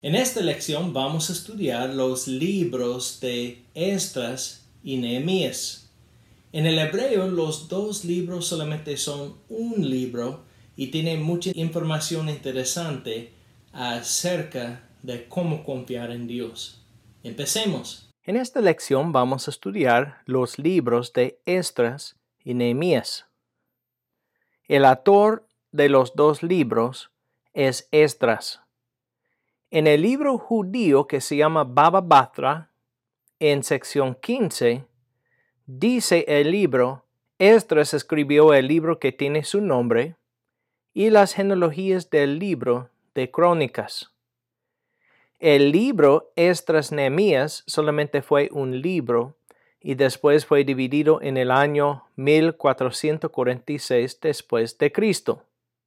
En esta lección vamos a estudiar los libros de Esdras y Nehemías. En el hebreo los dos libros solamente son un libro y tienen mucha información interesante acerca de cómo confiar en Dios. Empecemos. En esta lección vamos a estudiar los libros de Esdras y Nehemías. El autor de los dos libros es Esdras. En el libro judío que se llama Baba Batra, en sección 15, dice el libro, Esdras escribió el libro que tiene su nombre y las genealogías del libro de Crónicas. El libro Esdras-Nehemías solamente fue un libro y después fue dividido en el año 1446 después de Cristo.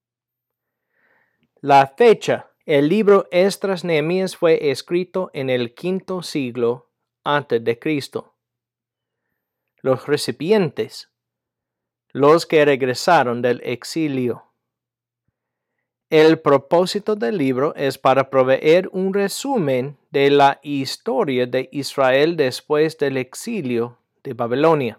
La fecha. El libro Esdras-Nehemías fue escrito en el V siglo antes de Cristo. Los recipientes, los que regresaron del exilio. El propósito del libro es para proveer un resumen de la historia de Israel después del exilio de Babilonia.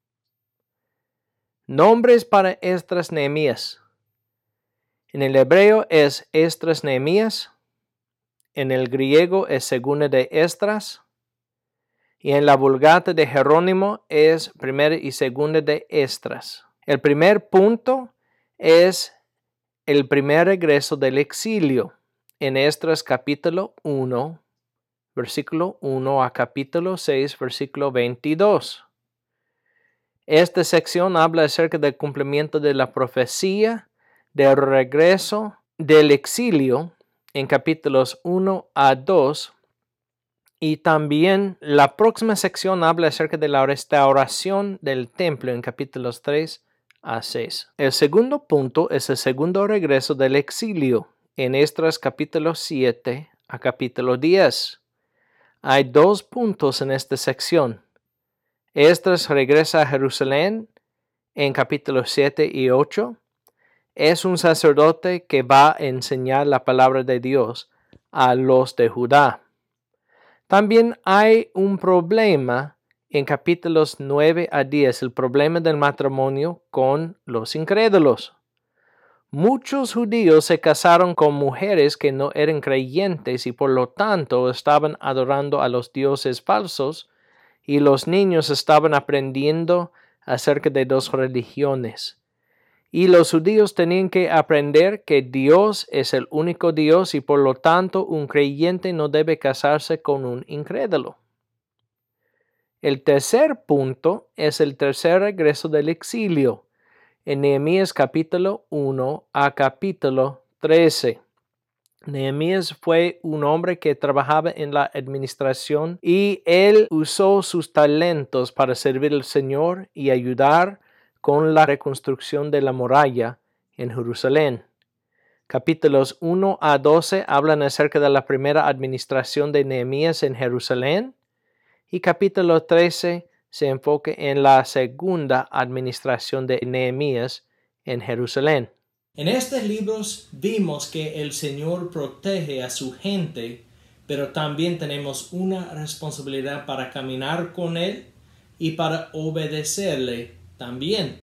Nombres para Esdras-Nehemías. En el hebreo es Esdras-Nehemías. En el griego es Segunda de Esdras. Y en la Vulgata de Jerónimo es Primera y Segunda de Esdras. El primer punto es el primer regreso del exilio. En Esdras capítulo 1, versículo 1 a capítulo 6, versículo 22. Esta sección habla acerca del cumplimiento de la profecía del regreso del exilio en capítulos 1 a 2, y también la próxima sección habla acerca de la restauración del templo en capítulos 3 a 6. El segundo punto es el segundo regreso del exilio en Esdras capítulo 7 a capítulo 10. Hay dos puntos en esta sección. Esdras regresa a Jerusalén en capítulos 7 y 8. Es un sacerdote que va a enseñar la palabra de Dios a los de Judá. También hay un problema en capítulos 9 a 10, el problema del matrimonio con los incrédulos. Muchos judíos se casaron con mujeres que no eran creyentes y por lo tanto estaban adorando a los dioses falsos, y los niños estaban aprendiendo acerca de dos religiones. Y los judíos tenían que aprender que Dios es el único Dios y por lo tanto un creyente no debe casarse con un incrédulo. El tercer punto es el tercer regreso del exilio en Nehemías capítulo 1 a capítulo 13. Nehemías fue un hombre que trabajaba en la administración y él usó sus talentos para servir al Señor y ayudar con la reconstrucción de la muralla en Jerusalén. Capítulos 1 a 12 hablan acerca de la primera administración de Nehemías en Jerusalén y capítulo 13 se enfoca en la segunda administración de Nehemías en Jerusalén. En estos libros vimos que el Señor protege a su gente, pero también tenemos una responsabilidad para caminar con Él y para obedecerle también.